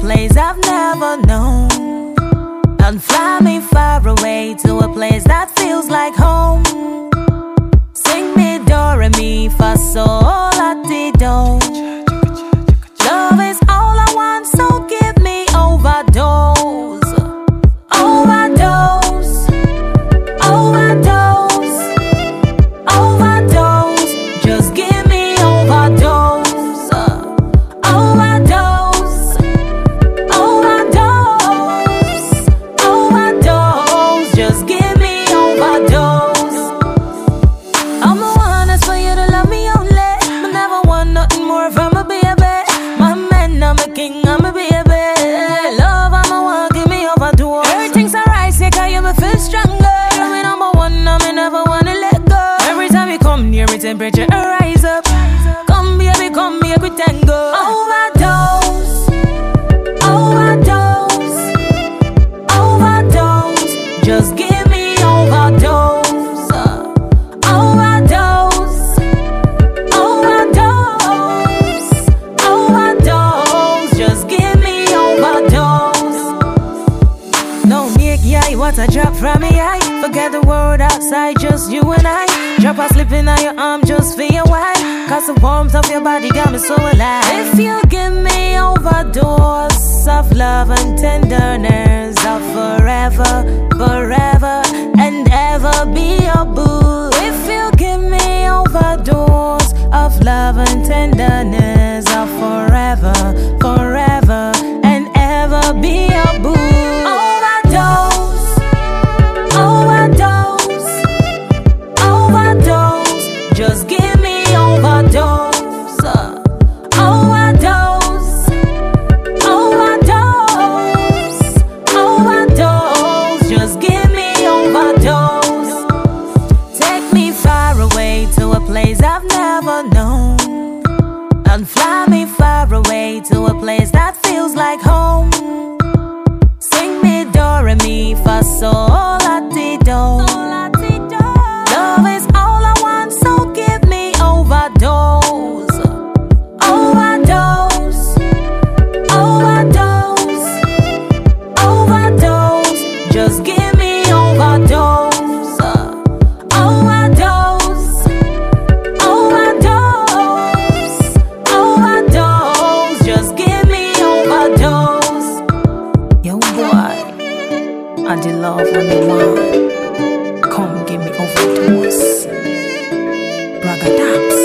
place I've never known, and fly me far away to a place that feels like home. Sing me do re mi fa sol la ti do. Love is all I want, so give me overdose. Overdose, overdose, overdose. Just give me overdose. Overdose, overdose, overdose. Just give me overdose. I'm the one that's for you to love me only, but never want nothing more from a baby. My man, I'm a king, I'm a baby. Love, I'm a one, give me overdose. Everything's alright, say, cause you me feel stronger. I'm the number one, I never wanna let go. Every time you come near me, temperature rise up. Come baby, come here, we tango. Overdose, overdose, overdose. Just give me overdose. Overdose, overdose, overdose. Just give me overdose. No make yeah, what a drop from me eye. Forget the world outside, just you and I. Drop a slip in your arm just for your wife. Cause the warmth of your body got me so alive. If you give me overdose of love and tenderness, I'll forever, forever and ever be your boo. If you give me overdose of love and tenderness, I'll forever, forever and ever be your boo. Overdose, overdose, overdose. Just give me overdose. Overdose, overdose, overdose. Just give me overdose. Take me far away to a place I've never known, and fly me far away to a place that feels like home. Sing me do re mi fa sol la ti do. Love is all I want, so give me overdose. Overdose, overdose, overdose. Just give me overdose. Overdose, overdose, overdose. Just give me overdose. Yo boy, I did love when you want. Come give me overdose. Bragadaps.